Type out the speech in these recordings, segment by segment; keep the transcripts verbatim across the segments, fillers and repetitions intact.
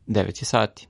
devet je sati.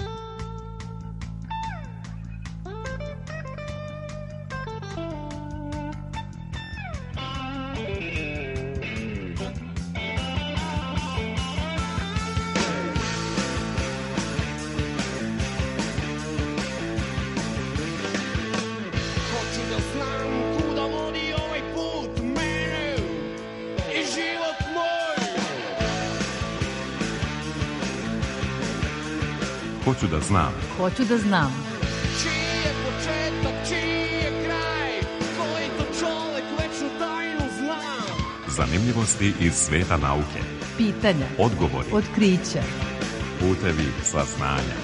Hoću da znam. Hoću da znam. Čiji je početak, čiji je kraj, koji to čovek večnu tajnu zna. Zanimljivosti iz sveta nauke. Pitanja. Odgovori. Otkrića. Putevi saznanja.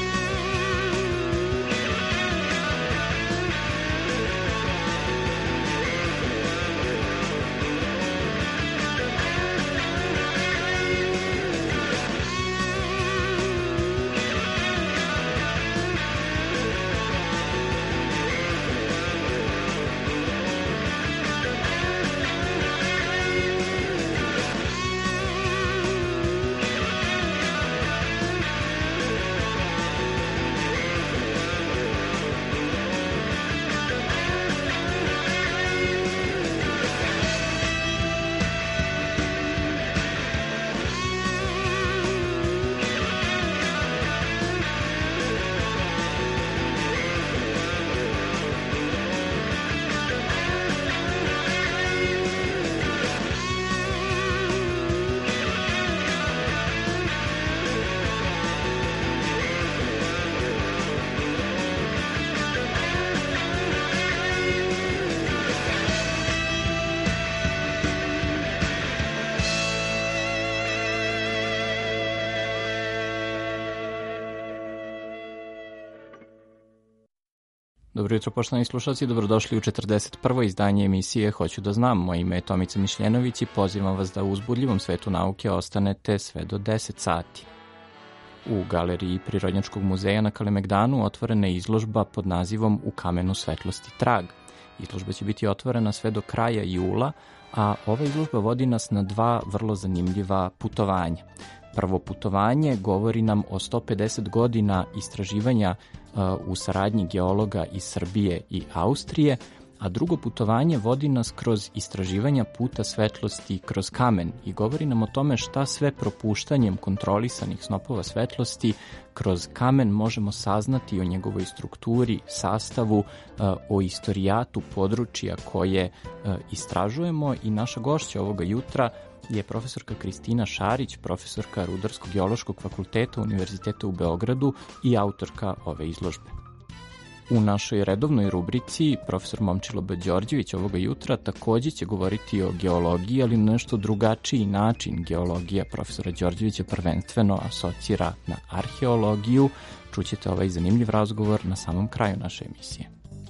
Dobro jutro, poštovani slušalci, dobrodošli u četrdeset prvo izdanje emisije Hoću da znam. Moje ime je Tomica Mišljenović i pozivam vas da u uzbudljivom svetu nauke ostanete sve do deset sati. U galeriji Prirodnjačkog muzeja na Kalemegdanu otvorena je izložba pod nazivom U kamenu svetlosti trag. Izložba će biti otvorena sve do kraja jula, a ova izložba vodi nas na dva vrlo zanimljiva putovanja. Prvo putovanje govori nam o sto pedeset godina istraživanja uh, u saradnji geologa iz Srbije i Austrije, a drugo putovanje vodi nas kroz istraživanja puta svetlosti kroz kamen i govori nam o tome šta sve propuštanjem kontrolisanih snopova svetlosti kroz kamen možemo saznati o njegovoj strukturi, sastavu, uh, o istorijatu područja koje uh, istražujemo i naša gošća ovoga jutra je profesorka Kristina Šarić, profesorka Rudarsko-geološkog fakulteta Univerziteta u Beogradu i autorka ove izložbe. U našoj redovnoj rubrici profesor Momčilo B. Đorđević ovoga jutra takođe će govoriti o geologiji, ali na nešto drugačiji način. Geologija profesora Đorđevića prvenstveno asocira na arheologiju. Čućete ovaj zanimljiv razgovor na samom kraju naše emisije.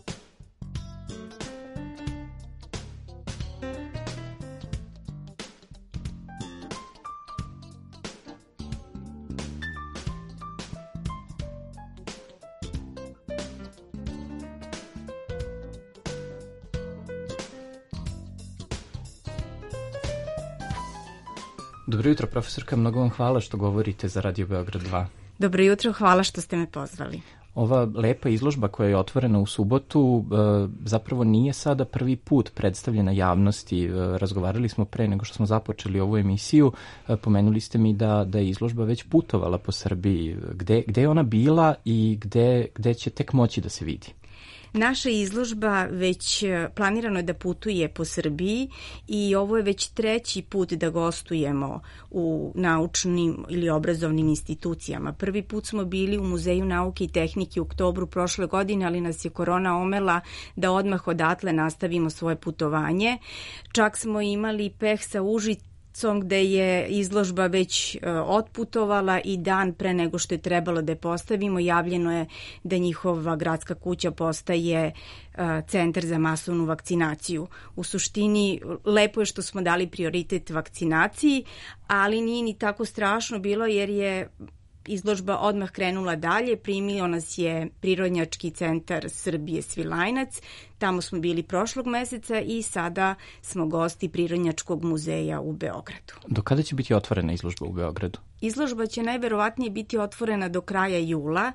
Dobro jutro, profesorka, mnogo vam hvala što govorite za Radio Beograd dva. Dobro jutro, hvala što ste me pozvali. Ova lepa izložba koja je otvorena u subotu zapravo nije sada prvi put predstavljena javnosti. Razgovarali smo pre nego što smo započeli ovu emisiju. Pomenuli ste mi da, da je izložba već putovala po Srbiji. Gde, gde je ona bila i gde, gde će tek moći da se vidi? Naša izložba već planirano je da putuje po Srbiji i ovo je već treći put da gostujemo u naučnim ili obrazovnim institucijama. Prvi put smo bili u Muzeju nauke i tehnike u oktobru prošle godine, ali nas je korona omela da odmah odatle nastavimo svoje putovanje. Čak smo imali peh sa Užicom gde je izložba već uh, otputovala i dan pre nego što je trebalo da je postavimo, javljeno je da njihova gradska kuća postaje uh, centar za masovnu vakcinaciju. U suštini, lepo je što smo dali prioritet vakcinaciji, ali nije ni tako strašno bilo jer je izložba odmah krenula dalje, primio nas je Prirodnjački centar Srbije Svilajnac, tamo smo bili prošlog meseca i sada smo gosti Prirodnjačkog muzeja u Beogradu. Do kada će biti otvorena izložba u Beogradu? Izložba će najverovatnije biti otvorena do kraja jula.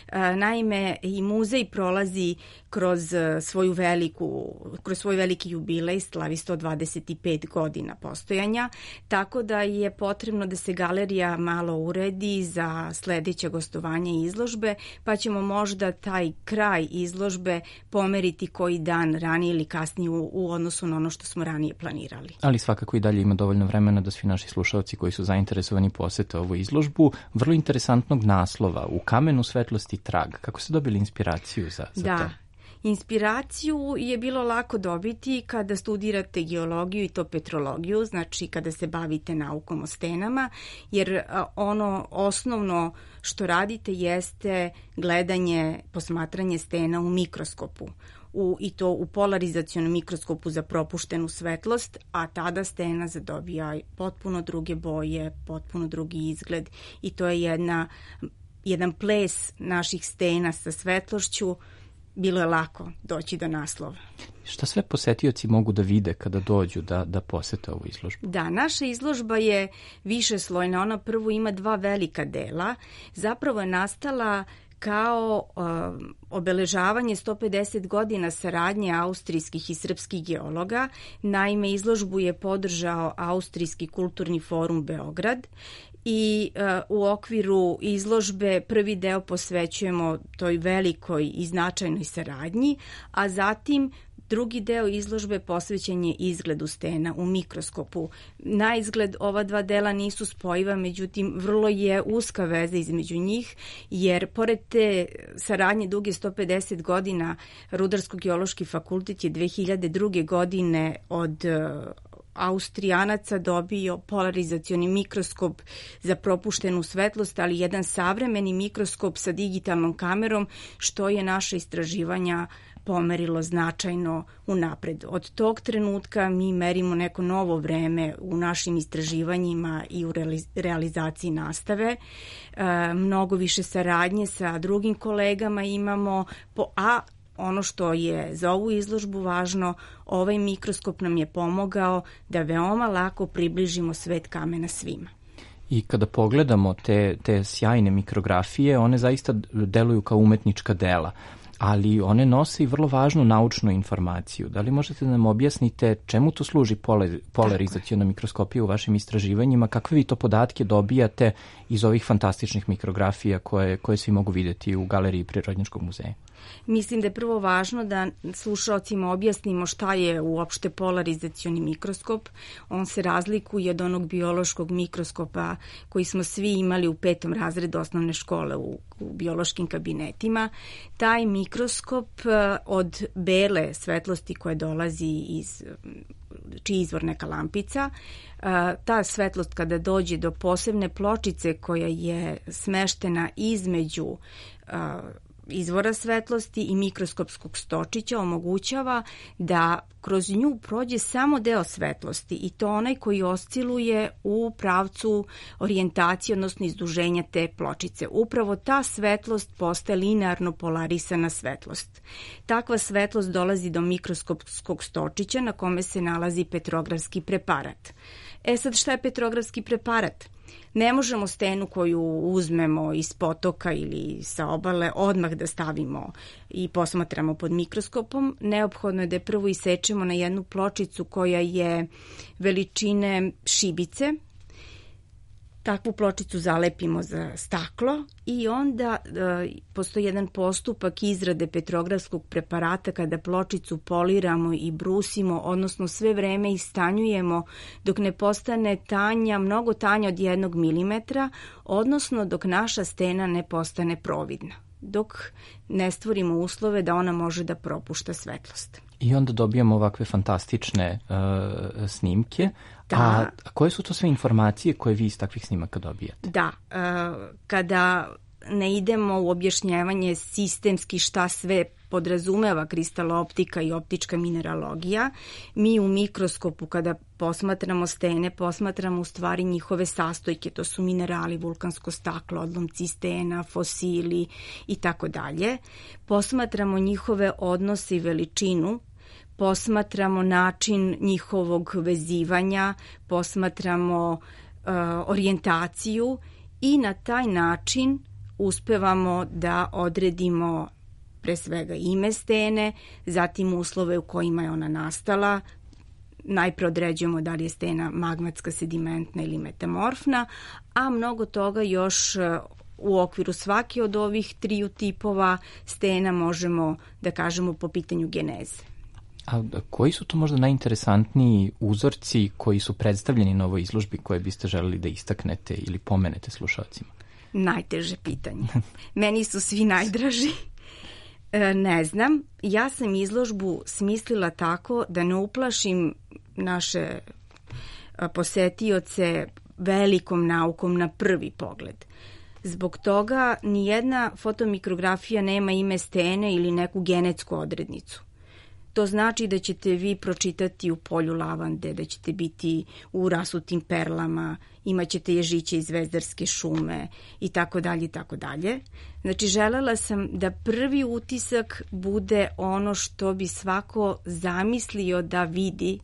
Naime, i muzej prolazi kroz svoju veliku, kroz svoj veliki jubilej, slavi sto dvadeset pet godina postojanja, tako da je potrebno da se galerija malo uredi za sledeće gostovanje izložbe, pa ćemo možda taj kraj izložbe pomeriti koji dan ranije ili kasnije u, u odnosu na ono što smo ranije planirali. Ali svakako i dalje ima dovoljno vremena da svi naši slušalci koji su zainteresovani posete ovu izložbu. Vrlo interesantnog naslova, U kamenu svetlosti trag. Kako ste dobili inspiraciju za, za da. to? Inspiraciju je bilo lako dobiti kada studirate geologiju i to petrologiju, znači kada se bavite naukom o stenama, jer ono osnovno što radite jeste gledanje, posmatranje stena u mikroskopu. U, i to u polarizacionom mikroskopu za propuštenu svetlost, a tada stena zadobija potpuno druge boje, potpuno drugi izgled i to je jedna, jedan ples naših stena sa svetlošću. Bilo je lako doći do naslova. Šta sve posetioci mogu da vide kada dođu da, da posete ovu izložbu? Da, naša izložba je višeslojna. Ona prvo ima dva velika dela. Zapravo je nastala kao uh, obeležavanje sto pedeset godina saradnje austrijskih i srpskih geologa. Naime, izložbu je podržao Austrijski kulturni forum Beograd i uh, u okviru izložbe prvi deo posvećujemo toj velikoj i značajnoj saradnji, a zatim drugi deo izložbe posvećen je izgledu stena u mikroskopu. Na izgled ova dva dela nisu spojiva, međutim vrlo je uska veza između njih, jer pored te saradnje duge sto pedeset godina Rudarsko-geološki fakultet je dve hiljade druge. godine od Austrijanaca dobio polarizacioni mikroskop za propuštenu svetlost, ali jedan savremeni mikroskop sa digitalnom kamerom, što je naše istraživanja pomerilo značajno unapred. Od tog trenutka mi merimo neko novo vreme u našim istraživanjima i u realizaciji nastave. E, mnogo više saradnje sa drugim kolegama imamo, po, a ono što je za ovu izložbu važno, ovaj mikroskop nam je pomogao da veoma lako približimo svet kamena svima. I kada pogledamo te, te sjajne mikrografije, one zaista deluju kao umetnička dela, ali one nose i vrlo važnu naučnu informaciju. Da li možete da nam objasnite čemu to služi polarizaciona mikroskopija u vašim istraživanjima, kakve vi to podatke dobijate iz ovih fantastičnih mikrografija koje, koje svi mogu videti u Galeriji Prirodnjačkog muzeja? Mislim da je prvo važno da slušalcima objasnimo šta je uopšte polarizacioni mikroskop. On se razlikuje od onog biološkog mikroskopa koji smo svi imali u petom razredu osnovne škole u, u biološkim kabinetima. Taj mikroskop od bele svetlosti koje dolazi iz čiji izvor neka lampica, ta svetlost kada dođe do posebne pločice koja je smeštena između izvora svetlosti i mikroskopskog stočića omogućava da kroz nju prođe samo deo svetlosti i to onaj koji osciluje u pravcu orijentacije, odnosno izduženja te pločice. Upravo ta svetlost postaje linearno polarisana svetlost. Takva svetlost dolazi do mikroskopskog stočića na kome se nalazi petrografski preparat. E sad, šta je petrografski preparat? Ne možemo stenu koju uzmemo iz potoka ili sa obale odmah da stavimo i posmatramo pod mikroskopom. Neophodno je da je prvo isečemo na jednu pločicu koja je veličine šibice. Takvu pločicu zalepimo za staklo i onda e, postoji jedan postupak izrade petrografskog preparata kada pločicu poliramo i brusimo, odnosno sve vreme istanjujemo dok ne postane tanja, mnogo tanja od jednog milimetra, odnosno dok naša stena ne postane providna, dok ne stvorimo uslove da ona može da propušta svetlost. I onda dobijamo ovakve fantastične uh, snimke. Da. A, a koje su to sve informacije koje vi iz takvih snimaka dobijate? Da, uh, kada ne idemo u objašnjavanje sistemski šta sve podrazumeva kristaloptika i optička mineralogija, mi u mikroskopu kada posmatramo stene, posmatramo u stvari njihove sastojke, to su minerali, vulkansko staklo, odlomci stena, fosili i tako dalje. Posmatramo njihove odnose i veličinu, posmatramo način njihovog vezivanja, posmatramo uh, orijentaciju i na taj način uspevamo da odredimo pre svega ime stene, zatim uslove u kojima je ona nastala. Najpre određujemo da li je stena magmatska, sedimentna ili metamorfna, a mnogo toga još u okviru svake od ovih triju tipova stena možemo da kažemo po pitanju geneze. A koji su to možda najinteresantniji uzorci koji su predstavljeni na ovoj izložbi koje biste želeli da istaknete ili pomenete slušalcima? Najteže pitanje. Meni su svi najdraži. E, ne znam. Ja sam izložbu smislila tako da ne uplašim naše posetioce velikom naukom na prvi pogled. Zbog toga nijedna fotomikrografija nema ime stene ili neku genetsku odrednicu. To znači da ćete vi pročitati u polju lavande, da ćete biti u rasutim perlama, imat ćete ježiće iz zvezdarske šume i tako dalje i tako dalje. Znači, želela sam da prvi utisak bude ono što bi svako zamislio da vidi,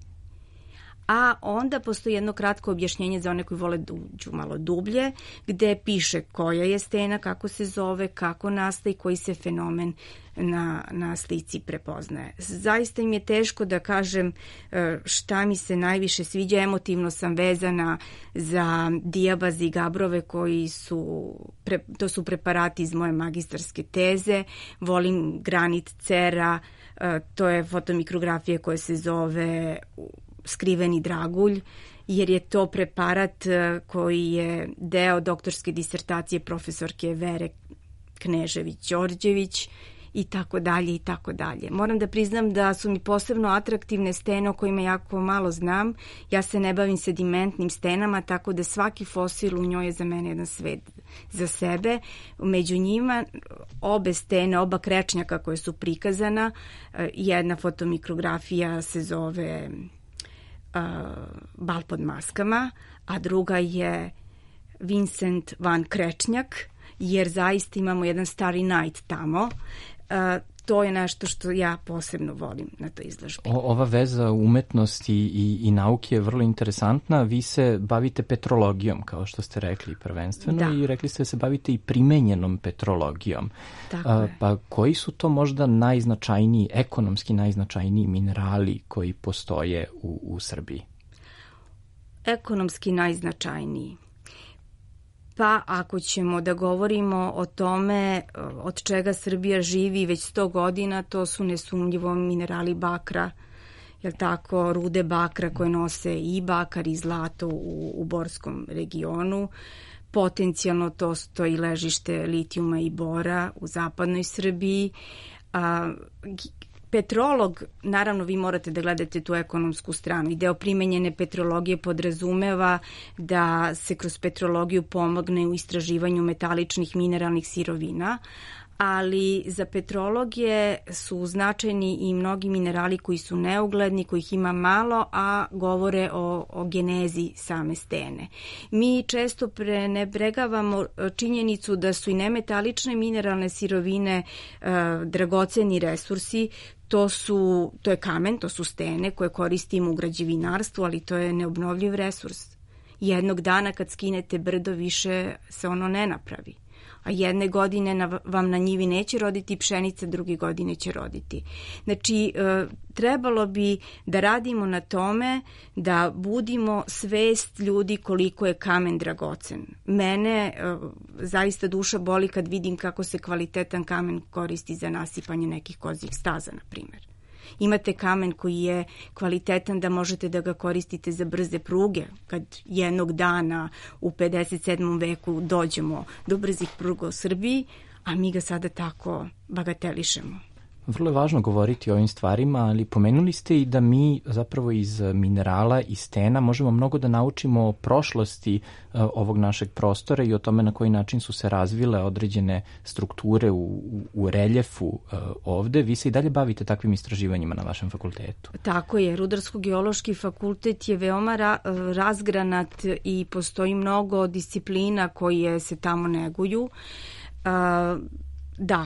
a onda postoji jedno kratko objašnjenje za one koji vole da uđu malo dublje, gde piše koja je stena, kako se zove, kako nastaje i koji se fenomen na, na slici prepoznaje. Zaista im je teško da kažem šta mi se najviše sviđa. Emotivno sam vezana za dijabaze i gabrove koji su, pre, to su preparati iz moje magistarske teze. Volim granit cera, to je fotomikrografija koja se zove skriveni dragulj, jer je to preparat koji je deo doktorske disertacije profesorke Vere Knežević-Đorđević i tako dalje i tako dalje. Moram da priznam da su mi posebno atraktivne stene o kojima jako malo znam. Ja se ne bavim sedimentnim stenama, tako da svaki fosil u njoj je za mene jedan svet za sebe. Među njima obe stene, oba krečnjaka koje su prikazana, jedna fotomikrografija se zove Uh, Bal pod maskama, a druga je Vincent van Krečnjak, jer zaista imamo jedan Starry Night tamo. Uh, to je nešto što ja posebno volim na toj izložbi. O, ova veza umetnosti i, i nauke je vrlo interesantna. Vi se bavite petrologijom, kao što ste rekli prvenstveno, da. I rekli ste da se bavite i primenjenom petrologijom. Tako A, je. Pa koji su to možda najznačajniji, ekonomski najznačajniji minerali koji postoje u, u Srbiji? Ekonomski najznačajniji. Pa ako ćemo da govorimo o tome od čega Srbija živi već sto godina, to su nesumnjivo minerali bakra, jel tako, rude bakra koje nose i bakar i zlato u, u Borskom regionu. Potencijalno to stoji ležište litijuma i bora u zapadnoj Srbiji. A, Petrolog, naravno vi morate da gledate tu ekonomsku stranu i deo primenjene petrologije podrazumeva da se kroz petrologiju pomogne u istraživanju metaličnih mineralnih sirovina, ali za petrologije su značajni i mnogi minerali koji su neugledni, kojih ima malo, a govore o, o genezi same stene. Mi često prenebregavamo činjenicu da su i nemetalične mineralne sirovine e, dragoceni resursi. To su, to je kamen, to su stene koje koristimo u građevinarstvu, ali to je neobnovljiv resurs. Jednog dana kad skinete brdo više se ono ne napravi. A jedne godine na, vam na njivi neće roditi pšenica, druge godine će roditi. Znači, e, trebalo bi da radimo na tome da budimo svest ljudi koliko je kamen dragocen. Mene e, zaista duša boli kad vidim kako se kvalitetan kamen koristi za nasipanje nekih kozjih staza, na primjer. Imate kamen koji je kvalitetan da možete da ga koristite za brze pruge. Kad jednog dana u pedeset sedmom veku dođemo do brzih pruga u Srbiji, a mi ga sada tako bagatelišemo. Vrlo je važno govoriti o ovim stvarima, ali pomenuli ste i da mi zapravo iz minerala i stena možemo mnogo da naučimo o prošlosti uh, ovog našeg prostora i o tome na koji način su se razvile određene strukture u, u, u reljefu uh, ovde. Vi se i dalje bavite takvim istraživanjima na vašem fakultetu. Tako je. Rudarsko-geološki fakultet je veoma ra, razgranat i postoji mnogo disciplina koje se tamo neguju. Uh, da,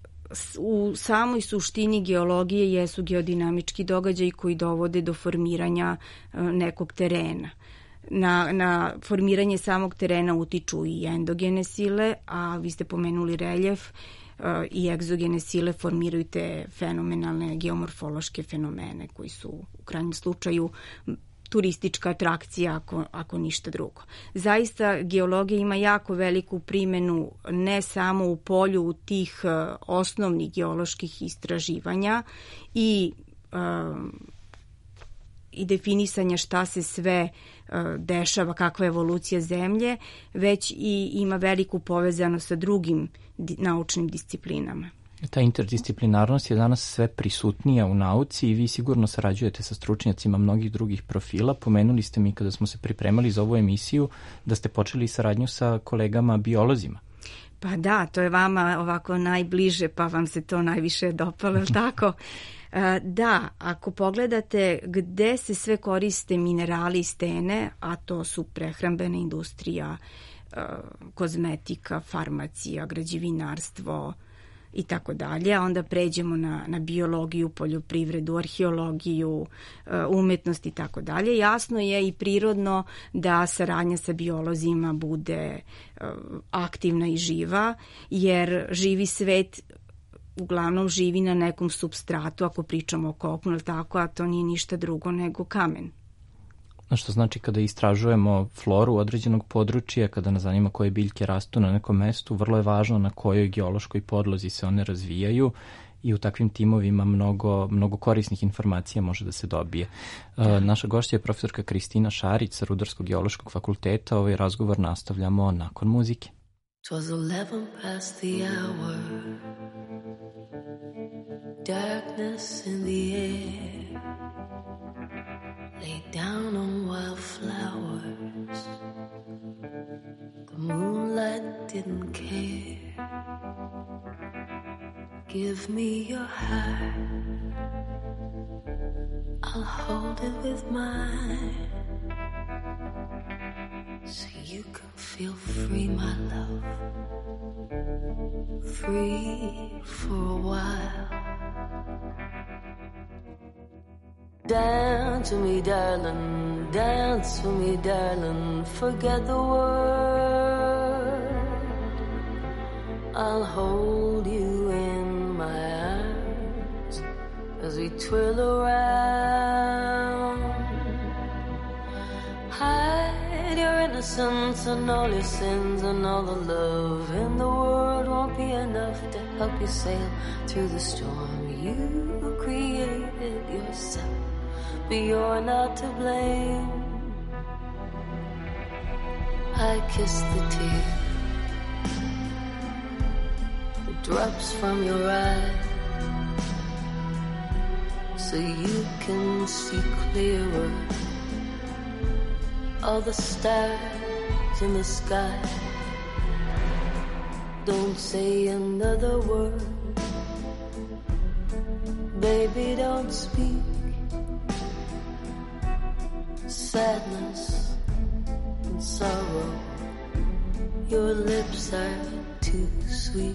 u samoj suštini geologije jesu geodinamički događaji koji dovode do formiranja nekog terena. Na, na formiranje samog terena utiču i endogene sile, a vi ste pomenuli reljef, i egzogene sile formiraju te fenomenalne geomorfološke fenomene koji su u krajnjem slučaju turistička atrakcija ako, ako ništa drugo. Zaista geologija ima jako veliku primenu ne samo u polju tih uh, osnovnih geoloških istraživanja i uh, i definisanja šta se sve uh, dešava, kakva je evolucija zemlje, već i ima veliku povezanost sa drugim di, naučnim disciplinama. Ta interdisciplinarnost je danas sve prisutnija u nauci i vi sigurno sarađujete sa stručnjacima mnogih drugih profila. Pomenuli ste mi kada smo se pripremali za ovu emisiju da ste počeli saradnju sa kolegama biolozima. Pa da, to je vama ovako najbliže, pa vam se to najviše dopalo, je li tako? Da, ako pogledate gde se sve koriste minerali i stene, a to su prehrambena industrija, kozmetika, farmacija, građevinarstvo i tako dalje, a onda pređemo na, na biologiju, poljoprivredu, arheologiju, umetnost i tako dalje. Jasno je i prirodno da saradnja sa biolozima bude aktivna i živa, jer živi svet uglavnom živi na nekom supstratu, ako pričamo o kopnu, tako, a to nije ništa drugo nego kamen. Što znači kada istražujemo floru određenog područja, kada nas zanima koje biljke rastu na nekom mestu, vrlo je važno na kojoj geološkoj podlozi se one razvijaju i u takvim timovima mnogo, mnogo korisnih informacija može da se dobije. Da. Naša gošća je profesorka Kristina Šarić sa Rudarsko-geološkog fakulteta. Ovaj razgovor nastavljamo nakon muzike. Twas eleven past the hour, darkness in the air, lay down on wildflowers, the moonlight didn't care. Give me your heart, I'll hold it with mine, so you can feel free, my love, free for a while. Dance with me, darling, dance with me, darling, forget the world. I'll hold you in my arms as we twirl around. Hide your innocence and all your sins, and all the love in the world won't be enough to help you sail through the storm. You created yourself, but you're not to blame. I kissed the tears, the drops from your eyes, so you can see clearer all the stars in the sky. Don't say another word, baby, don't speak. Sadness and sorrow, your lips are too sweet.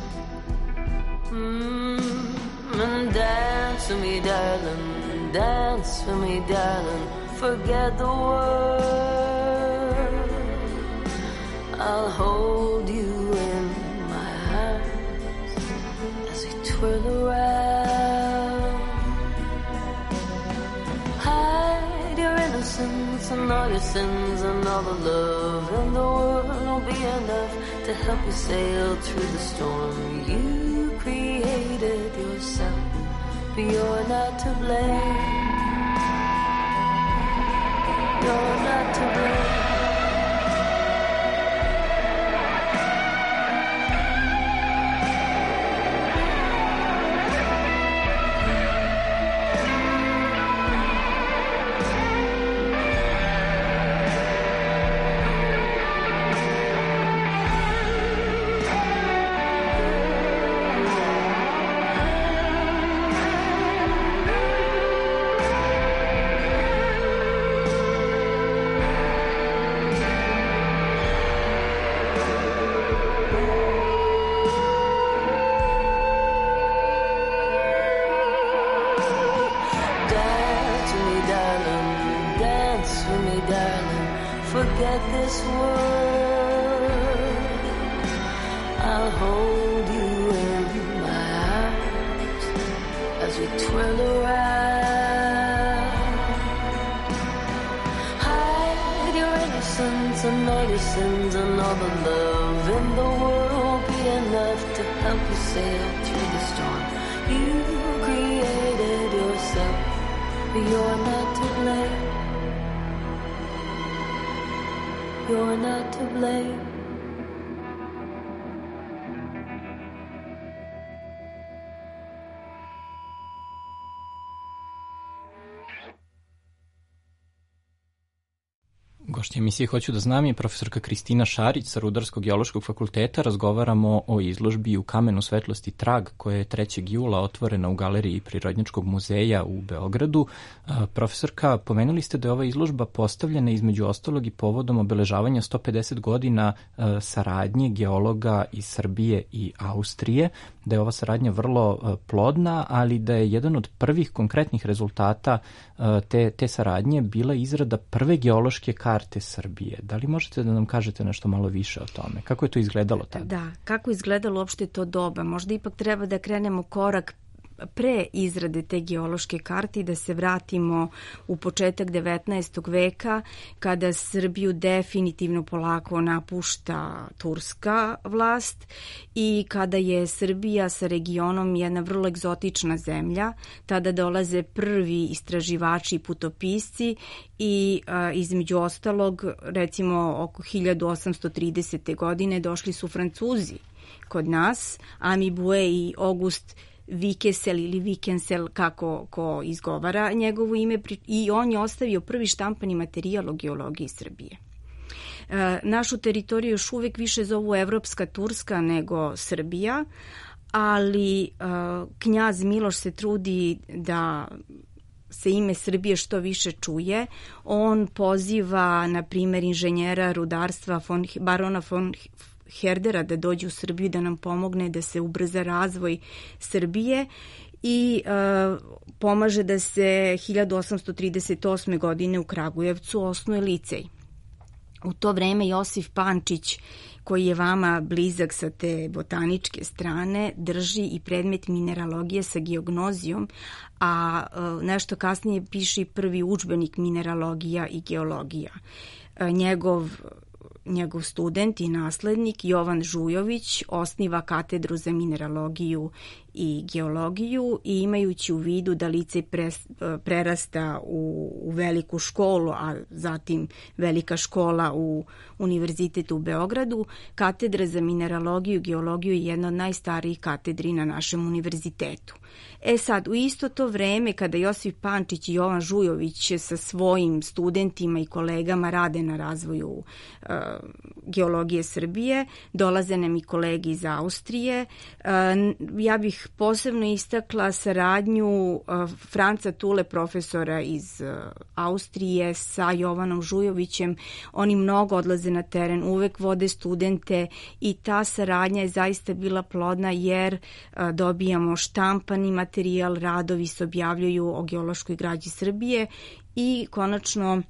Mm, and dance with me, darling, dance with me, darling, forget the world. I'll hold you in my arms as we twirl around. Hide your innocence and all your sins, and all the love in the world won't be enough to help you sail through the storm. You created yourself, but you're not to blame. You're not to blame. forget this world. I'll hold you in my arms as we twirl around. Hide your innocence and all your sins and all the love in the world won't be enough to help you sail through the storm. You created yourself, but you're not to blame. You're not to blame. Gošća emisije Hoću da znam je profesorka Kristina Šarić sa Rudarsko-geološkog fakulteta. Razgovaramo o izložbi U kamenu svetlosti Trag koja je trećeg jula otvorena u Galeriji Prirodnjačkog muzeja u Beogradu. Profesorka, pomenuli ste da je ova izložba postavljena između ostalog i povodom obeležavanja sto pedeset godina saradnje geologa iz Srbije i Austrije, da je ova saradnja vrlo plodna, ali da je jedan od prvih konkretnih rezultata te, te saradnje bila izrada prve geološke karte Srbije. Da li možete da nam kažete nešto malo više o tome? Kako je to izgledalo tada? Da, kako je izgledalo uopšte to doba? Možda ipak treba da krenemo korak pre izrade te geološke karte i da se vratimo u početak devetnaestog veka, kada Srbiju definitivno polako napušta turska vlast i kada je Srbija sa regionom jedna vrlo egzotična zemlja. Tada dolaze prvi istraživači i putopisci i a, između ostalog, recimo oko hiljadu osamsto tridesete. godine došli su Francuzi kod nas, Ami Bue i August Vikesel ili Vikensel, kako ko izgovara njegovo ime, i on je ostavio prvi štampani materijal o geologiji Srbije. E, našu teritoriju još uvek više zovu Evropska Turska nego Srbija, ali e, knjaz Miloš se trudi da se ime Srbije što više čuje. On poziva, na primer, inženjera rudarstva von, barona von Herdera da dođe u Srbiju da nam pomogne da se ubrza razvoj Srbije i e, pomaže da se hiljadu osamsto trideset osme. godine u Kragujevcu osnuje licej. U to vreme Josif Pančić, koji je vama blizak sa te botaničke strane, drži i predmet mineralogije sa geognozijom, a e, nešto kasnije piše prvi udžbenik mineralogija i geologija. E, njegov Njegov student i naslednik Jovan Žujović osniva katedru za mineralogiju i geologiju i imajući u vidu da licej prerasta u, u veliku školu, a zatim velika škola u Univerzitetu u Beogradu, katedra za mineralogiju i geologiju je jedna od najstarijih katedri na našem univerzitetu. E sad, u isto to vreme kada Josip Pančić i Jovan Žujović sa svojim studentima i kolegama rade na razvoju uh, geologije Srbije, dolaze nam i kolege iz Austrije. Uh, ja bih posebno istakla saradnju uh, Franca Tule, profesora iz uh, Austrije, sa Jovanom Žujovićem. Oni mnogo odlaze na teren, uvek vode studente i ta saradnja je zaista bila plodna jer uh, dobijamo štampani materijal, radovi se objavljuju o geološkoj građi Srbije i konačno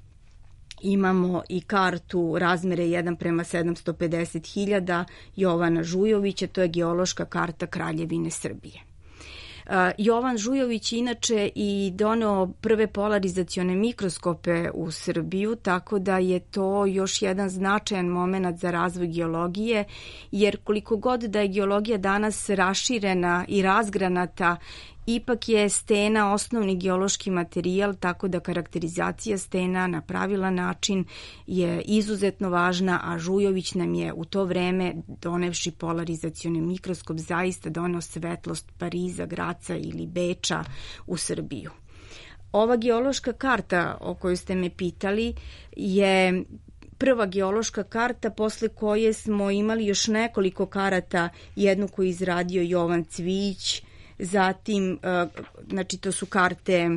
imamo i kartu razmere jedan prema sedamsto pedeset hiljada Jovana Žujovića, to je geološka karta Kraljevine Srbije. Uh, Jovan Žujović inače i doneo prve polarizacione mikroskope u Srbiju, tako da je to još jedan značajan moment za razvoj geologije, jer koliko god da je geologija danas raširena i razgranata, ipak je stena osnovni geološki materijal, tako da karakterizacija stena na pravilan način je izuzetno važna, a Žujović nam je u to vreme, donevši polarizacioni mikroskop, zaista doneo svetlost Pariza, Graca ili Beča u Srbiju. Ova geološka karta o kojoj ste me pitali je prva geološka karta, posle koje smo imali još nekoliko karata, jednu koju je izradio Jovan Cvijić, zatim, znači to su karte,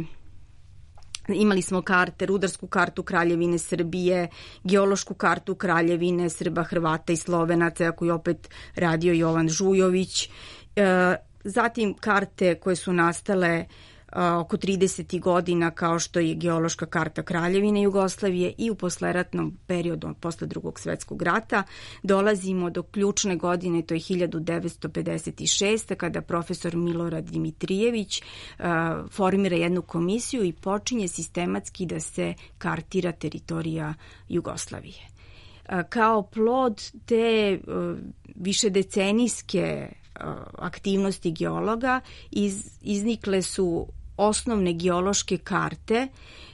imali smo karte, rudarsku kartu Kraljevine Srbije, geološku kartu Kraljevine Srba, Hrvata i Slovenaca, koju je opet radio Jovan Žujović, zatim karte koje su nastale oko trideset godina, kao što je geološka karta Kraljevine Jugoslavije, i u posleratnom periodu posle drugog svetskog rata dolazimo do ključne godine, to je hiljadu devetsto pedeset šesta. kada profesor Milorad Dimitrijević uh, formira jednu komisiju i počinje sistematski da se kartira teritorija Jugoslavije. Uh, kao plod te uh, višedecenijske uh, aktivnosti geologa iz, iznikle su osnovne geološke karte,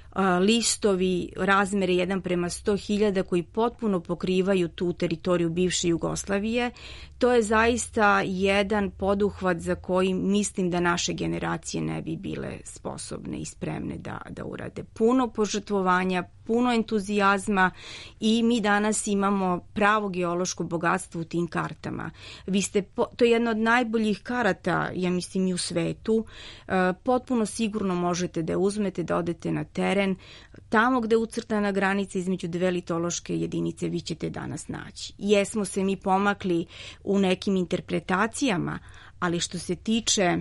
listovi razmere jedan prema sto hiljada koji potpuno pokrivaju tu teritoriju bivše Jugoslavije. To je zaista jedan poduhvat za koji mislim da naše generacije ne bi bile sposobne i spremne da, da urade. Puno požrtvovanja, puno entuzijazma i mi danas imamo pravo geološko bogatstvo u tim kartama. Vi ste, to je jedna od najboljih karata, ja mislim, i u svetu. Potpuno sigurno možete da je uzmete, da odete na teren. Tamo gde je ucrtana granica između dve litološke jedinice vi ćete danas naći. Jesmo se mi pomakli u nekim interpretacijama, ali što se tiče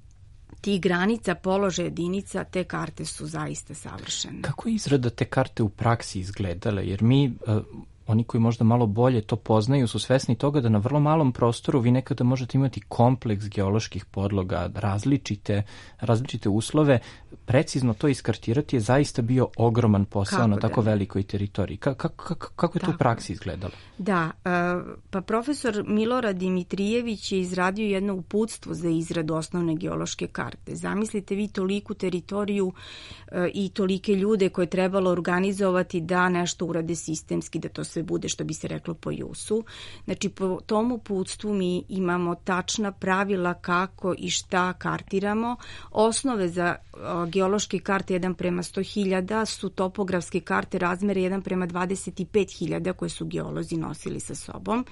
tih granica, položaja jedinica, te karte su zaista savršene. Kako je izrada te karte u praksi izgledala? Jer mi, oni koji možda malo bolje to poznaju, su svesni toga da na vrlo malom prostoru vi nekada možete imati kompleks geoloških podloga, različite, različite uslove. Precizno to iskartirati je zaista bio ogroman posao kako na tako da velikoj teritoriji. Kako, kako, kako je to u praksi izgledalo? Da, pa profesor Milorad Dimitrijević je izradio jedno uputstvo za izradu osnovne geološke karte. Zamislite vi toliku teritoriju i tolike ljude koje je trebalo organizovati da nešto urade sistemski, da to sve bude, što bi se reklo, po jusu. Znači, po tom uputstvu mi imamo tačna pravila kako i šta kartiramo. Osnove za geološke karte jedan prema sto hiljada su topografske karte razmere jedan prema dvadeset pet hiljada koje su geolozi nosili sa sobom.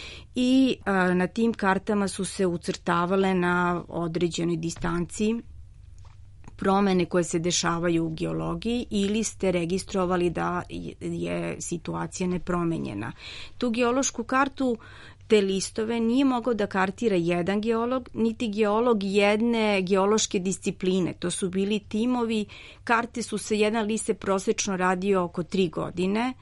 I a, na tim kartama su se ucrtavale na određenoj distanciji promene koje se dešavaju u geologiji ili ste registrovali da je situacija nepromenjena. Tu geološku kartu, te listove, nije mogao da kartira jedan geolog, niti geolog jedne geološke discipline. To su bili timovi, karte su se, jedan list se prosečno radio oko tri godine.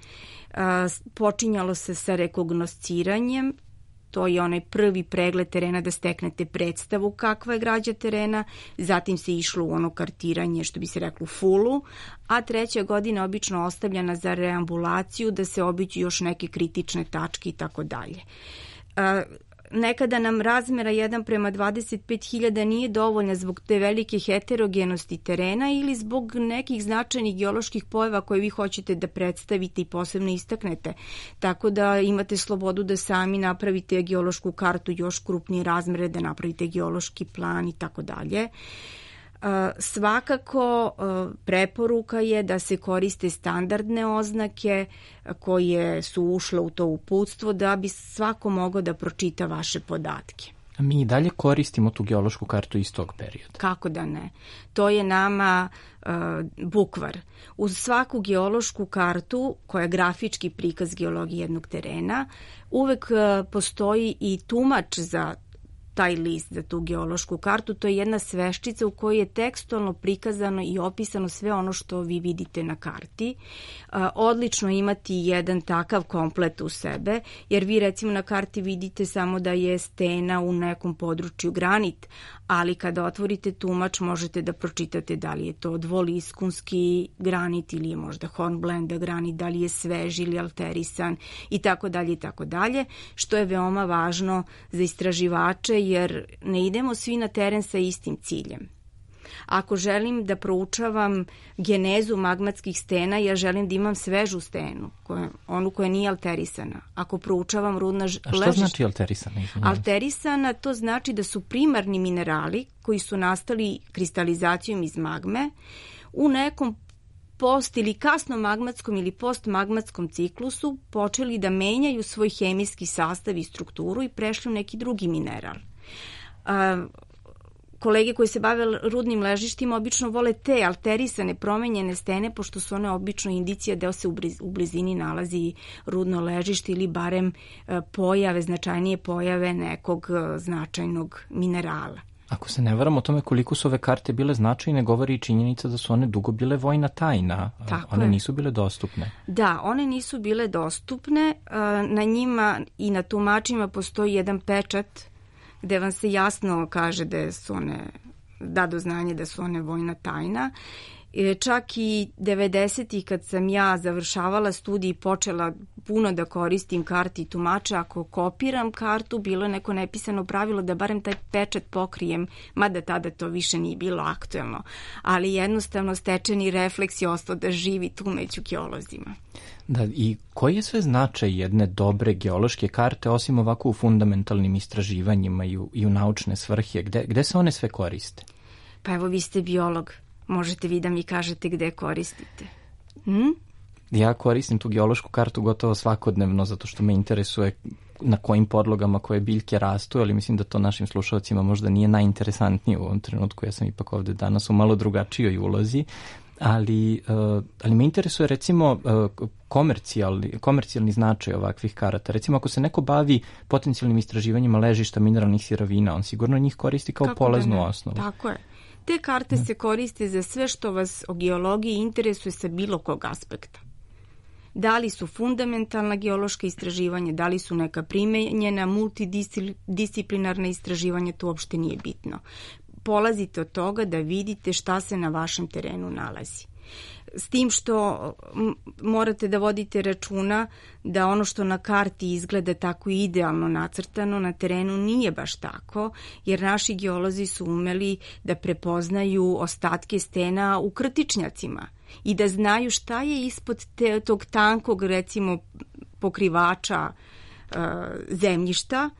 Počinjalo se sa rekognosciranjem, to je onaj prvi pregled terena da steknete predstavu kakva je građa terena, zatim se išlo u ono kartiranje, što bi se reklo, fulu, a treća godina obično ostavljena za reambulaciju, da se obiđu još neke kritične tačke i tako dalje. Nekada nam razmera jedan prema dvadeset pet hiljada nije dovoljna zbog te velike heterogenosti terena ili zbog nekih značajnih geoloških pojava koje vi hoćete da predstavite i posebno istaknete. Tako da imate slobodu da sami napravite geološku kartu još krupnije razmere, da napravite geološki plan i tako dalje. Svakako preporuka je da se koriste standardne oznake koje su ušle u to uputstvo da bi svako mogao da pročita vaše podatke. A mi i dalje koristimo tu geološku kartu iz tog perioda? Kako da ne? To je nama uh, bukvar. Uz svaku geološku kartu, koja je grafički prikaz geologije jednog terena, uvek uh, postoji i tumač za taj list, za tu geološku kartu. To je jedna sveščica u kojoj je tekstualno prikazano i opisano sve ono što vi vidite na karti. Odlično imati jedan takav komplet u sebe, jer vi recimo na karti vidite samo da je stena u nekom području granit, ali kada otvorite tumač možete da pročitate da li je to dvoliskunski granit ili je možda hornblenda granit, da li je svež ili alterisan i tako dalje i tako dalje, što je veoma važno za istraživače, jer ne idemo svi na teren sa istim ciljem. Ako želim da proučavam genezu magmatskih stena, ja želim da imam svežu stenu, koja, onu koja nije alterisana. Ako proučavam rudna ležišta... A što ležišta, znači alterisana? Alterisana, to znači da su primarni minerali koji su nastali kristalizacijom iz magme u nekom post ili kasno magmatskom ili postmagmatskom ciklusu počeli da menjaju svoj hemijski sastav i strukturu i prešli u neki drugi mineral. A, kolege koji se bave rudnim ležištima obično vole te alterisane, promenjene stene, pošto su one obično indicija da se u blizini nalazi rudno ležište ili barem pojave, značajnije pojave nekog značajnog minerala. Ako se ne varam o tome koliko su ove karte bile značajne, govori i činjenica da su one dugo bile vojna tajna. Tako one je. nisu bile dostupne. Da, one nisu bile dostupne. Na njima i na tumačima postoji jedan pečat gde vam se jasno kaže da su one, da do znanje da su one vojna tajna. Čak i devedesetih kad sam ja završavala studij i počela puno da koristim karti i tumača, ako kopiram kartu, bilo je neko nepisano pravilo da barem taj pečat pokrijem, mada tada to više nije bilo aktuelno, ali jednostavno stečeni refleks je ostao da živi tu među geolozima. Da, i koji je sve značaj jedne dobre geološke karte, osim ovako u fundamentalnim istraživanjima i u, i u naučne svrhe? Gde, gde se one sve koriste? Pa evo, vi ste biolog. Možete vi da mi kažete gde koristite? Hm? Ja koristim tu geološku kartu gotovo svakodnevno zato što me interesuje na kojim podlogama koje biljke rastu, ali mislim da to našim slušalcima možda nije najinteresantnije u ovom trenutku. Ja sam ipak ovde danas u malo drugačijoj ulozi, ali, uh, ali me interesuje recimo uh, komercijalni, komercijalni značaj ovakvih karata. Recimo ako se neko bavi potencijalnim istraživanjima ležišta mineralnih sirovina, on sigurno njih koristi kao Kako polaznu da ne? osnovu. Tako je. Te karte se koriste za sve što vas o geologiji interesuje sa bilo kog aspekta. Da li su fundamentalna geološka istraživanja, da li su neka primenjena multidisciplinarna istraživanja, to uopšte nije bitno. Polazite od toga da vidite šta se na vašem terenu nalazi. S tim što morate da vodite računa da ono što na karti izgleda tako idealno nacrtano, na terenu nije baš tako, jer naši geolozi su umeli da prepoznaju ostatke stena u krtičnjacima i da znaju šta je ispod te, tog tankog, recimo, pokrivača e, zemljišta.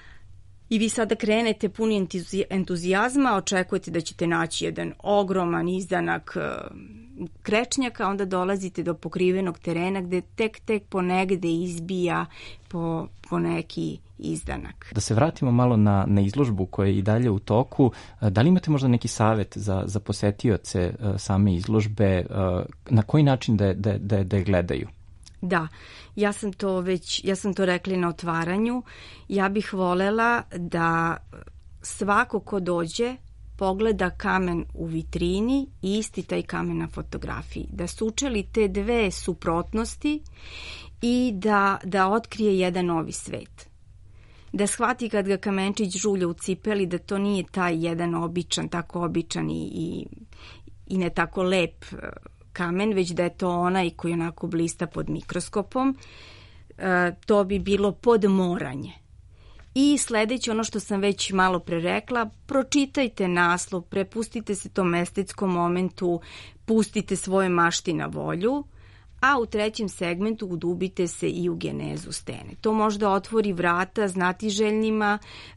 I vi sada krenete puni entuzijazma, očekujete da ćete naći jedan ogroman izdanak krečnjaka, onda dolazite do pokrivenog terena gde tek tek ponegde izbija po, po neki izdanak. Da se vratimo malo na, na izložbu koja je i dalje u toku. Da li imate možda neki savet za, za posetioce same izložbe, na koji način da, da, da, da je gledaju? Da, ja sam to već, ja sam to rekla na otvaranju. Ja bih volela da svako ko dođe pogleda kamen u vitrini i isti taj kamen na fotografiji. Da sučeli te dve suprotnosti i da, da otkrije jedan novi svet. Da shvati kad ga kamenčić žulja u cipeli da to nije taj jedan običan, tako običan i, i, i ne tako lep kamen, već da je to onaj koji onako blista pod mikroskopom. E, to bi bilo podmoranje. I sledeće, ono što sam već malo pre rekla, pročitajte naslov, prepustite se tom estetskom momentu, pustite svoje mašti na volju, a u trećem segmentu udubite se i u genezu stene. To možda otvori vrata znatiželjnima, e,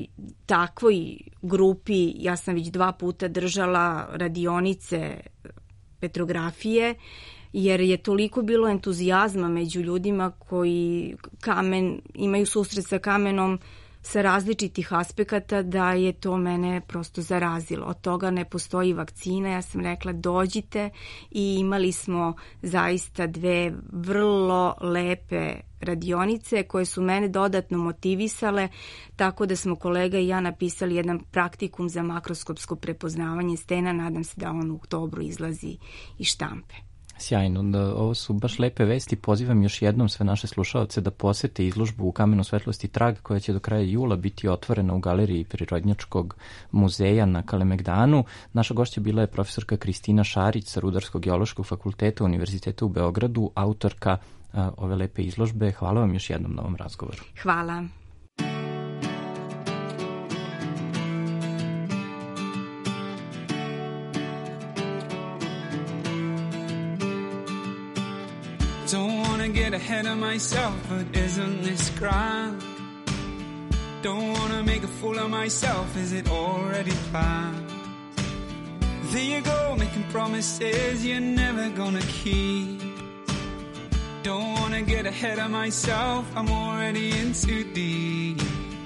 takvoj grupi. Ja sam već dva puta držala radionice petrografije, jer je toliko bilo entuzijazma među ljudima koji kamen, imaju susret sa kamenom sa različitih aspekata, da je to mene prosto zarazilo. Od toga ne postoji vakcina. Ja sam rekla dođite i imali smo zaista dve vrlo lepe radionice koje su mene dodatno motivisale, tako da smo kolega i ja napisali jedan praktikum za makroskopsko prepoznavanje stena. Nadam se da on u oktobru izlazi iz štampe. Sjajno, da, ovo su baš lepe vesti. Pozivam još jednom sve naše slušaoce da posete izložbu u kamenu svetlosti Trag koja će do kraja jula biti otvorena u galeriji Prirodnjačkog muzeja na Kalemegdanu. Naša gošća bila je profesorka Kristina Šarić sa Rudarsko-geološkog fakulteta Univerziteta u Beogradu, autorka a, ove lepe izložbe. Hvala vam još jednom na ovom razgovoru. Hvala. Get ahead of myself, but isn't this grand? Don't wanna make a fool of myself, is it already planned? There you go, making promises you're never gonna keep. Don't wanna get ahead of myself, I'm already in too deep.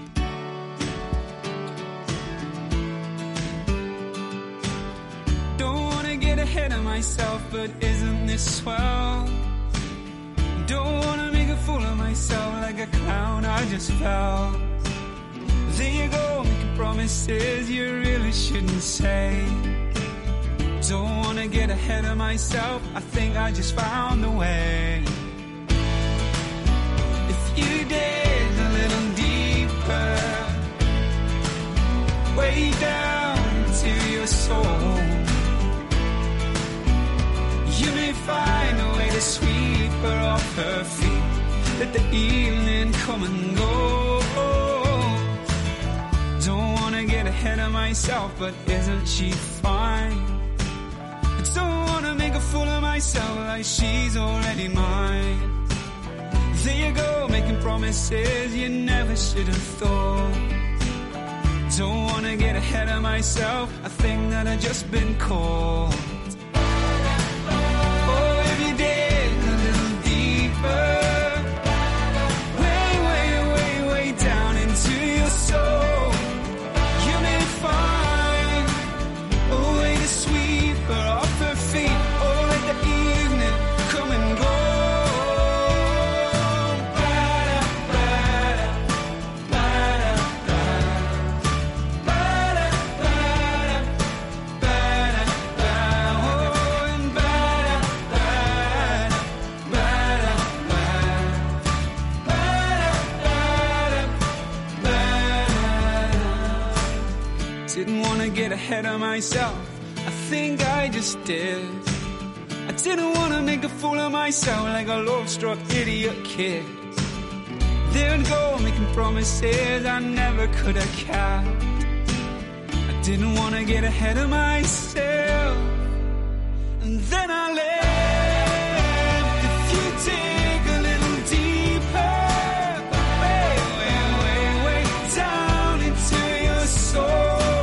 Don't wanna get ahead of myself, but isn't this swell? Don't wanna make a fool of myself like a clown I just fell. There you go, making promises promises you really shouldn't say. Don't wanna get ahead of myself, I think I just found the way. If you dig a little deeper, way down to your soul, you may find a way to sweep her off her feet. Let the evening come and go. Don't wanna get ahead of myself, but isn't she fine? I don't wanna make a fool of myself like she's already mine. There you go, making promises you never should have thought. Don't wanna get ahead of myself, I think that I've just been caught. Oh, if you dig a little deeper, way, way, way, way down into your soul, you may find a way to sweep her off her feet, or let the evening come and go. Didn't want to get ahead of myself, I think I just did. I didn't want to make a fool of myself like a love-struck idiot kid. There and go, making promises I never could have kept. I didn't want to get ahead of myself, and then I left. If you dig a little deeper, way, way, way, way down into your soul,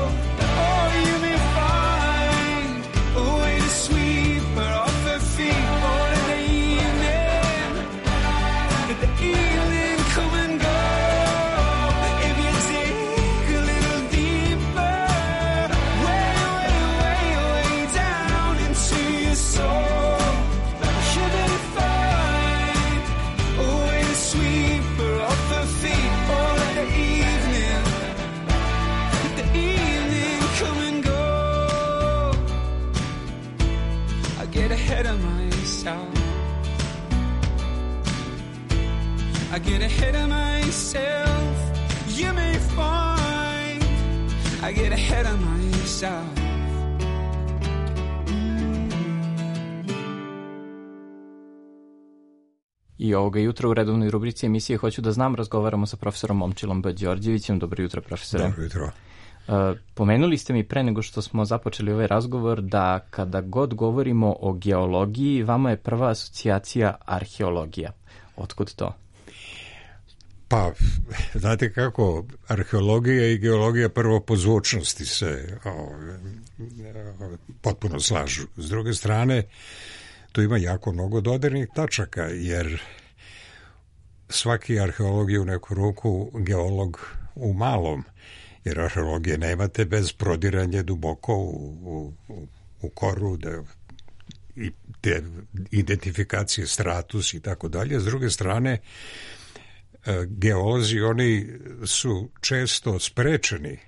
I get ahead of myself, you may find I get ahead of myself. I ovoga jutra u redovnoj rubrici emisije Hoću da znam razgovaramo sa profesorom Momčilom B. Đorđevićem. Dobro jutro, profesore. Dobro jutro. Uh, pomenuli ste mi pre nego što smo započeli ovaj razgovor da kada god govorimo o geologiji, vama je prva asocijacija arheologija. Otkud to? Pa, znate kako, arheologija i geologija prvo po zvučnosti se o, o, potpuno slažu. S druge strane, tu ima jako mnogo dodirnih tačaka, jer svaki arheolog je u neku ruku geolog u malom, jer arheologije nemate bez prodiranja duboko u, u, u koru, da, i te identifikacije, stratus i tako dalje. S druge strane, geolozi, oni su često sprečeni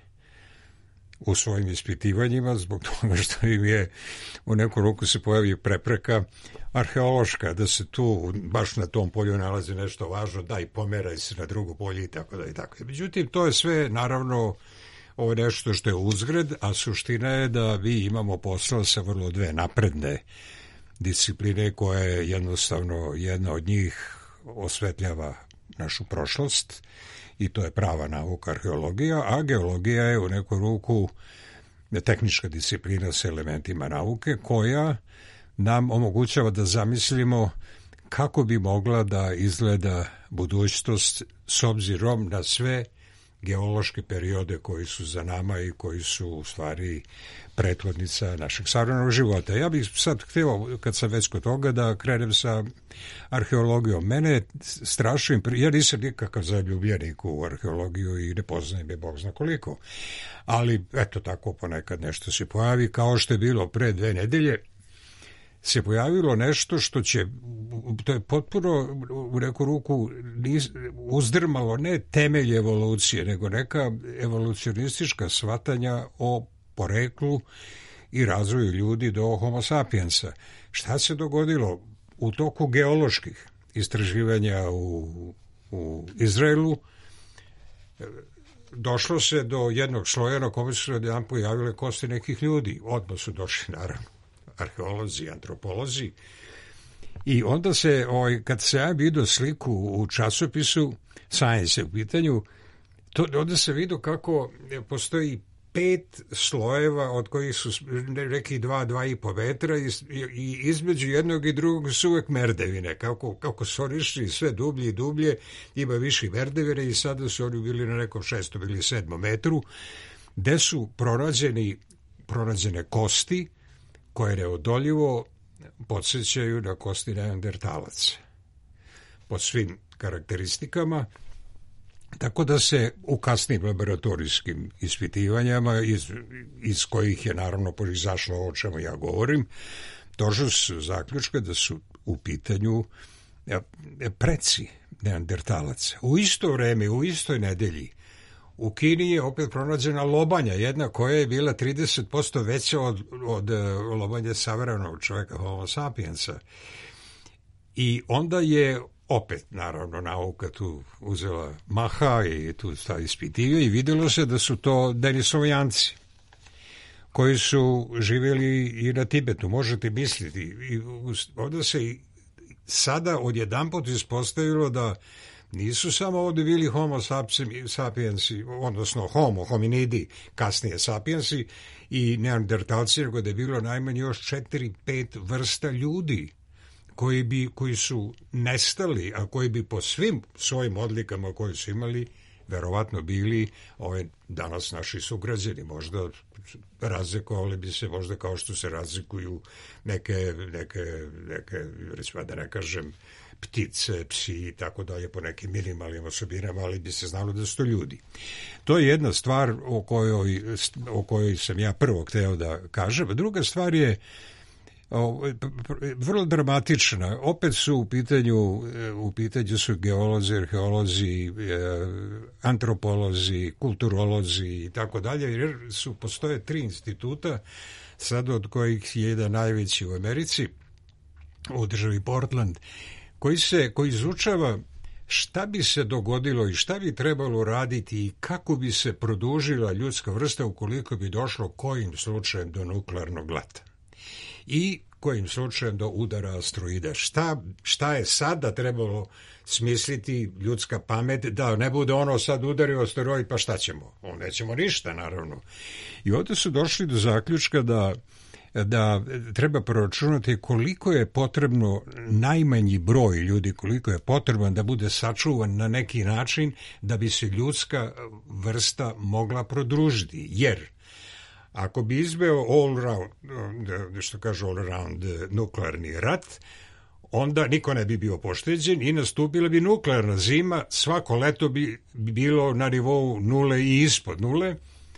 u svojim ispitivanjima zbog toga što im je u neku ruku se pojavi prepreka arheološka, da se tu baš na tom polju nalazi nešto važno, daj pomeraj se na drugo polje i tako da i tako. Međutim, to je sve naravno ovo nešto što je uzgred, a suština je da mi imamo posao sa vrlo dve napredne discipline koje jednostavno jedna od njih osvetljava našu prošlost i to je prava nauka arheologija, a geologija je u neku ruku tehnička disciplina sa elementima nauke koja nam omogućava da zamislimo kako bi mogla da izgleda budućnost s obzirom na sve geološke periode koji su za nama i koji su u stvari prethodnica našeg savremenog života. Ja bih sad htio, kad sam već kod toga, da krenem sa arheologijom. Mene strašno, ja nisam nikakav zaljubljenik u arheologiju i ne poznajem je Bog zna koliko, ali eto tako ponekad nešto se pojavi, kao što je bilo pre dve nedelje. se pojavilo nešto što će, to je potpuno u neku ruku uzdrmalo ne temelj evolucije, nego neka evolucionistička shvatanja o poreklu i razvoju ljudi do homo sapiensa. Šta se dogodilo u toku geoloških istraživanja u, u Izraelu? Došlo se do jednog sloja na kome su se jedan pojavile kosti nekih ljudi. Odmah su došli, naravno, arheolozi, antropolozi. I onda se, ovaj, kad se ja vidio sliku u časopisu Science u pitanju, to, onda se vidio kako postoji pet slojeva od kojih su neki dva, dva i po metra i, i između jednog i drugog su uvek merdevine. Kako, kako su oni išli sve dublje i dublje, ima više merdevine i sada su oni bili na nekom šestom ili sedmom metru, gde su pronađeni, pronađene kosti koje neodoljivo podsjećaju na kosti neandertalaca. Po svim karakteristikama, tako da se u kasnim laboratorijskim ispitivanjama, iz, iz kojih je naravno proizašlo o čemu ja govorim, došlo se zaključka da su u pitanju preci neandertalaca. U isto vreme, u istoj nedelji, u Kini je opet pronađena lobanja, jedna koja je bila trideset posto veća od, od lobanje savremenog čoveka, homo sapiensa. I onda je opet, naravno, nauka tu uzela maha i tu sta ispitivaju i vidjelo se da su to Denisovanci koji su živjeli i na Tibetu, možete misliti. I onda se i sada odjedanput ispostavilo da nisu samo ovdje bili homo sapiensi, odnosno homo, hominidi, kasnije sapiensi i neandertalci, nego da je bilo najmanje još četiri, pet vrsta ljudi koji, bi, koji su nestali, a koji bi po svim svojim odlikama koje su imali, verovatno bili ove danas naši sugrađani. Možda razlikovali bi se, možda kao što se razlikuju neke, neke, neke recimo da ne kažem, ptice, psi i tako dalje po nekim minimalnim osobinama, ali bi se znalo da su to ljudi. To je jedna stvar o kojoj, o kojoj sam ja prvo hteo da kažem. Druga stvar je o, vrlo dramatična. Opet su u pitanju, u pitanju su geolozi, arheolozi, antropolozi, kulturolozi i tako dalje, jer su, postoje tri instituta, sad od kojih je jedan najveći u Americi, u državi Portland, koji se, koji izučava šta bi se dogodilo i šta bi trebalo raditi i kako bi se produžila ljudska vrsta ukoliko bi došlo kojim slučajem do nuklearnog rata i kojim slučajem do udara asteroida. Šta, šta je sada trebalo smisliti ljudska pamet da ne bude ono sad udario asteroid pa šta ćemo? O, nećemo ništa, naravno. I ovdje su došli do zaključka da da treba proračunati koliko je potrebno najmanji broj ljudi, koliko je potreban da bude sačuvan na neki način da bi se ljudska vrsta mogla produžiti. Jer ako bi izbeo all round, što kaže all around nuklearni rat, onda niko ne bi bio pošteđen i nastupila bi nuklearna zima, svako leto bi bilo na nivou nule i ispod nule,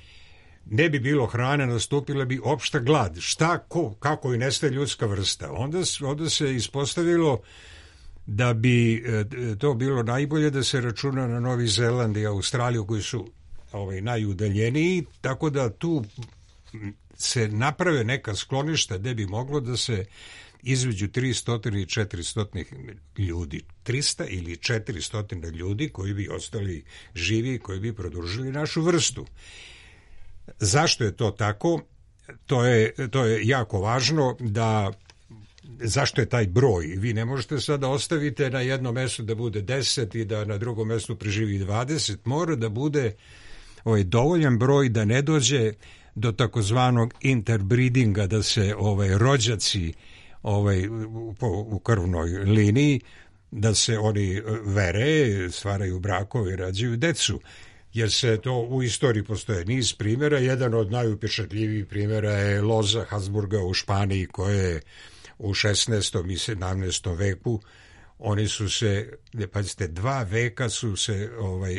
ne bi bilo hrane, nastupila bi opšta glad. Šta, ko, kako i nestaje ljudska vrsta? Onda, onda se ispostavilo da bi to bilo najbolje da se računa na Novi Zeland i Australiju koji su ovaj, najudaljeniji, tako da tu se naprave neka skloništa gde bi moglo da se između tristo i četiristo ljudi, trista ili četiristo ljudi koji bi ostali živi, koji bi produžili našu vrstu. Zašto je to tako? To je, to je jako važno da zašto je taj broj? Vi ne možete sada ostavite na jednom mestu da bude deset i da na drugom mestu preživi dvadeset. Mora da bude ovaj, dovoljan broj da ne dođe do takozvanog interbreedinga, da se ovaj, rođaci ovaj, u, u krvnoj liniji, da se oni vere, stvaraju brakove i rađaju decu. Jer se to u istoriji postoje niz primjera. Jedan od najupečatljivijih primjera je loza Habsburga u Španiji koja je u šesnaestom i sedamnaestom veku oni su se, pazite, dva veka su se ovaj,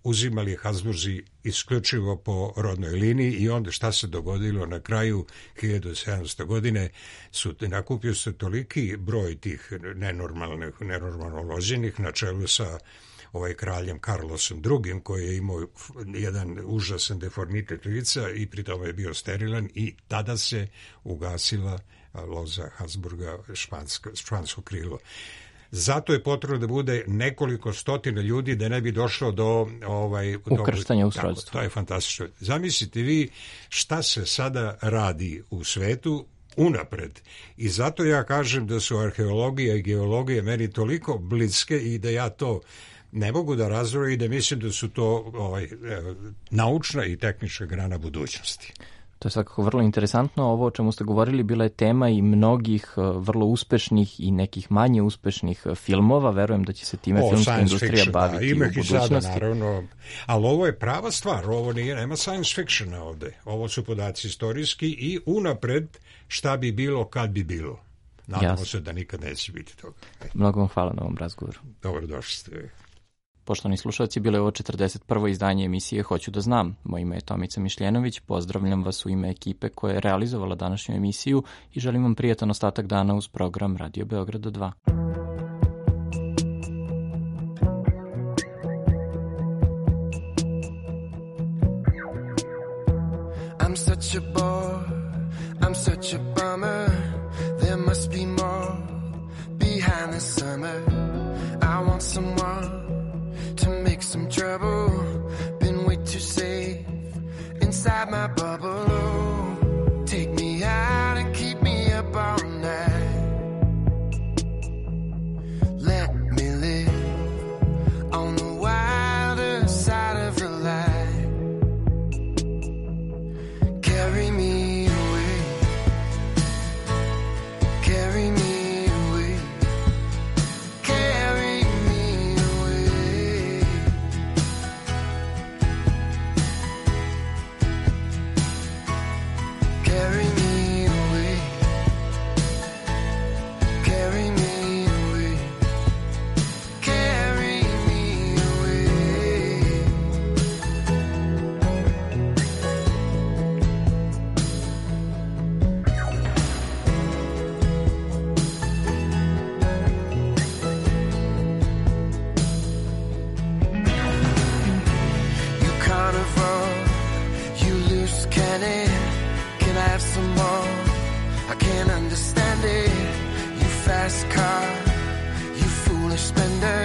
uzimali Habsburzi isključivo po rodnoj liniji i onda šta se dogodilo na kraju hiljadu sedamste. godine su nakupio se toliki broj tih nenormalnih, nenormalno rođenih na čelu sa ovaj kraljem Karlosom drugim koji je imao jedan užasan deformitet lica i pri tome je bio sterilan i tada se ugasila loza Habsburga, špansko, špansko krilo. Zato je potrebno da bude nekoliko stotina ljudi da ne bi došlo do ovaj, ukrštanja u srodstvo. To je fantastično. Zamislite vi šta se sada radi u svetu unapred. I zato ja kažem da su arheologija i geologija meni toliko bliske i da ja to ne mogu da razvojim i da mislim da su to ovaj, naučna i tehnička grana budućnosti. To je svakako vrlo interesantno. Ovo o čemu ste govorili bila je tema i mnogih vrlo uspešnih i nekih manje uspešnih filmova. Verujem da će se time o, filmska industrija fiction, baviti da, u budućnosti. Ima ih sada, naravno. Ali ovo je prava stvar. Ovo nije, nema science fictiona ovde. Ovo su podaci istorijski i unapred šta bi bilo kad bi bilo. Nadamo Jasne. se da nikad neće biti toga. Mnogo vam hvala na ovom razgovoru. Dobrodošli ste. Poštovani slušalci, bilo je ovo četrdeset prvo izdanje emisije Hoću da znam. Moje ime je Tomica Mišljenović, pozdravljam vas u ime ekipe koja je realizovala današnju emisiju i želim vam prijatan ostatak dana uz program Radio Beograda dva. I'm such a bore, I'm such a bummer, there must be more behind the summer. I want someone to make some trouble, been way too safe inside my bubble. Oh, take me out and keep me up all night. Let me live on the wilder side of the light. Carry me away, carry me I can't understand it. You fast car, you foolish spender.